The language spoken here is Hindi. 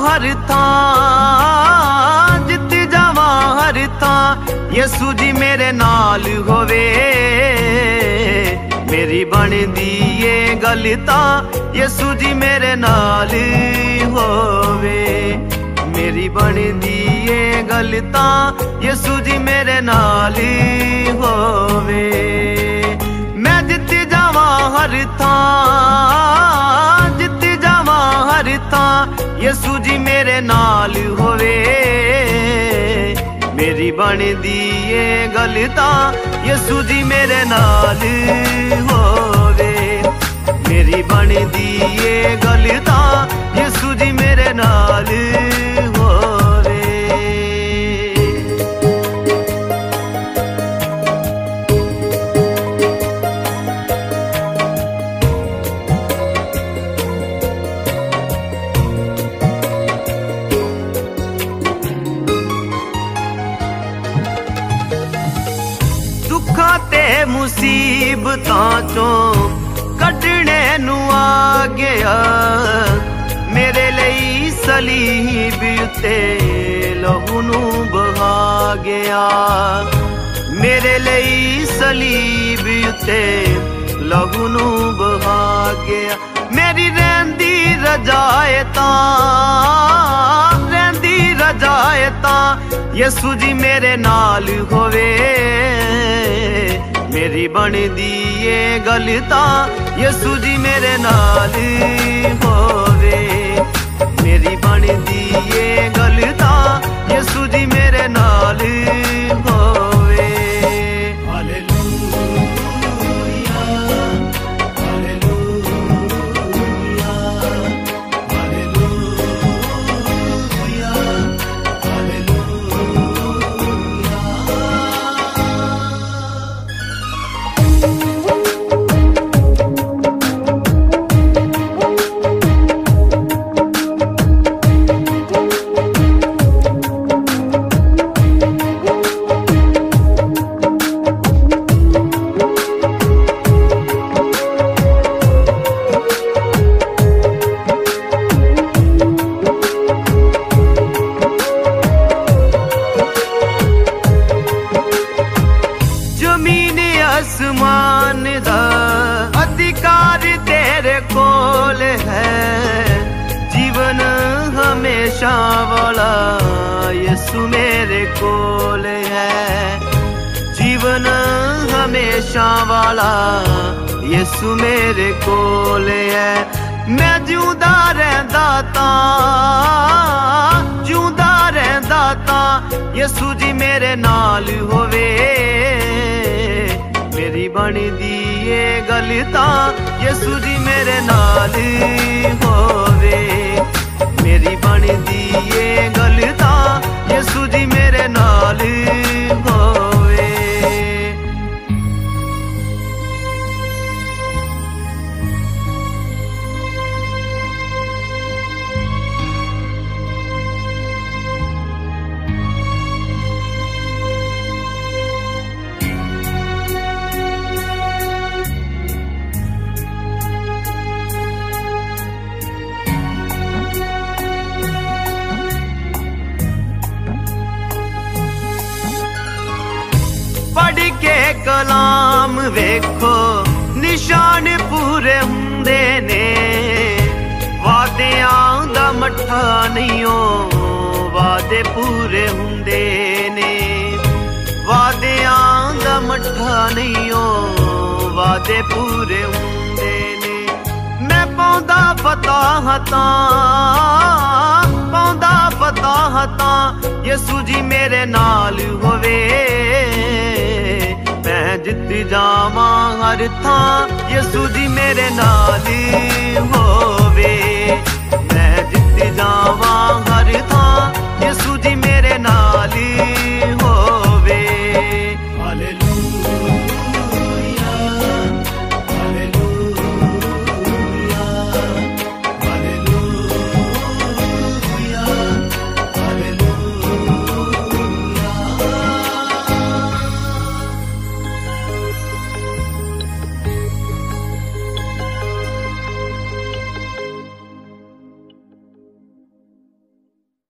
हर थां, जित्ती जावा हर थां, यसू जी मेरे नाल होवे। मेरी बनदी ये गल तां, यसू जी मेरे नाल होवे। मेरी बनदी ये गल तां, यसू जी मेरे नाल होवे। मैं जित्ती जावा हर थां, जित्ती जावा हर थां, यसू जी मेरे नाल होवे। मेरी बनदी ये गल तां, यसू जी मेरे नाल होवे। मेरी बनदी ये गल तां, यसू जी मेरे नाल होवे। दुखां ते मुसीबतां चों कढणे नू आ गया, मेरे लई सलीब उत्ते लहू नू बहा गया। मेरे लई सलीब उत्ते लहू नू बहा गया। मेरी रहिंदी रजायतां, रहिंदी रजायतां, यसू जी मेरे नाल होवे। मेरी बनदी ये गल तां, यसू जी मेरे नाल होवे। मेरी बनदी ये गल तां, यसू जी मेरे नाल होवे। हालेलुया, हालेलुया, हालेलुया, आसमान दा अधिकार तेरे कोल है। जीवन हमेशा वाला यसू मेरे कोल है। जीवन हमेशा वाला यसू मेरे कोल है। मैं जिउंदा रहंदा तां, जिउंदा रहंदा तां, यसू जी मेरे नाल होवे। मेरी बनदी ये गल तां, यसू जी मेरे नाल होवे। मेरी बनदी ये गल तां, यसू जी मेरे नाल होवे। पढ़ के कलाम वेखो निशान पूरे हुंदे ने। वादियां दा मट्ठा नहीं हो, वादे पूरे हुंदे ने। वादियां दा मट्ठा नहीं हो, वादे पूरे हुंदे ने। मैं पाउंदा पता हतां, पाउंदा पता हतां, यसू जी मेरे नाल होवे। मैं जित्ती जावां हर थां, यसू जी मेरे नाल